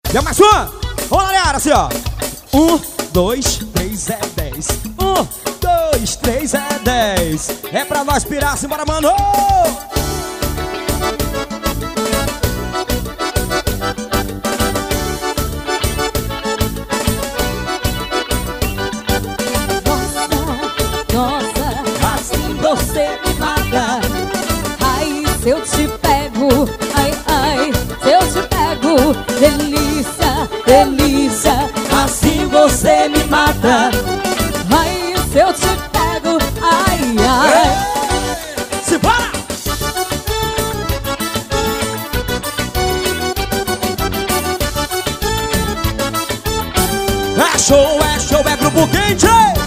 E mais uma. Vamos lá, galera, assim, ó. 1, 2, 3 é 10. 1, 2, 3 é 10. É pra nós pirar, simbora, mano. Nossa, assim você me mata. Ai, se eu te pego, ai, ai, se eu te pego, delícia, delícia, assim você me mata. Ai, se eu te pego, ai, ai. Simbora! É show, é grupo quente!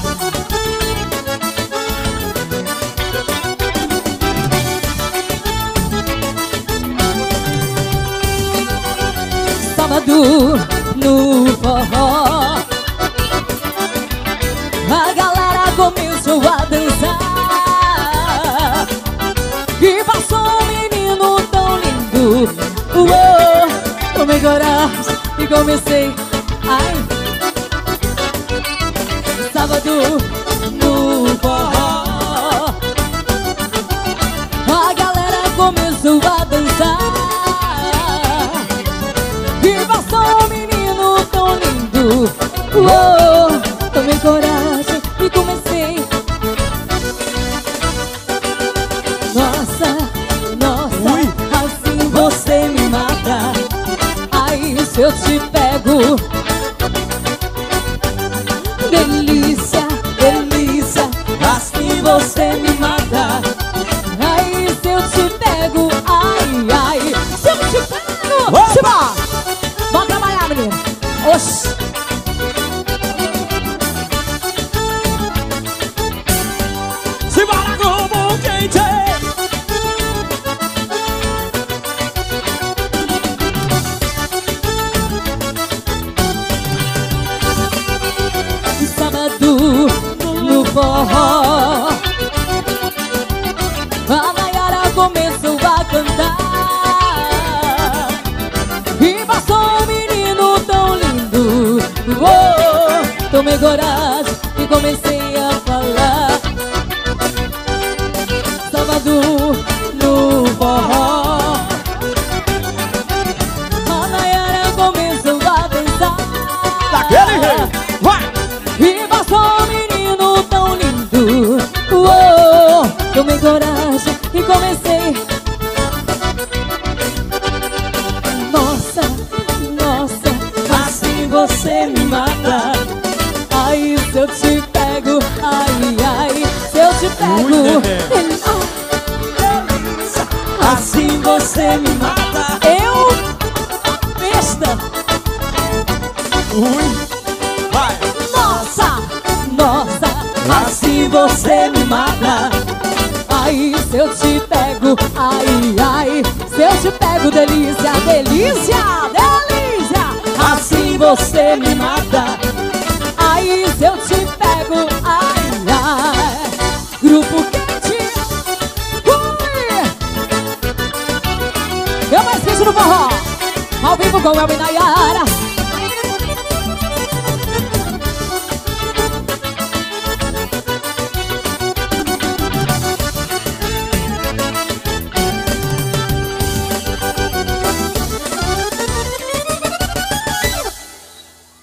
Sábado no forró, a galera começou a dançar e passou um menino tão lindo. Tomei coragem e comecei. Ai, sábado no forró, a galera começou a dançar e passou um menino tão lindo. Tomei coragem e comecei. Nossa, nossa, assim você me mata. Ai, se eu te pego, delícia, delícia, assim você me mata. Ai, se eu te pego, ai, ai, se eu te pego. Simbora! Vamos trabalhar, menino. Oxi. Simbora, grupo quente! Sábado no forró, a Nayara começou a cantar e passou um menino tão lindo. Tomei coragem e comecei a falar. Sábado no forró, a Nayara começou a dançar. Daquele jeito! Vai! E passou um menino tão lindo. Tomei coragem e comecei. Nossa, nossa, assim você me mata. Ai, se eu te pego, ai, ai, se eu te pego, assim você me mata. Eu, besta. Vai! Nossa, nossa, assim você me mata. Ai, se eu te pego, ai, ai, se eu te pego, delícia, delícia, delícia, assim você me mata. Ai, se eu te pego, ai, ai, grupo quente. Eu mais quente no forró, ao vivo com Elmi Nayara.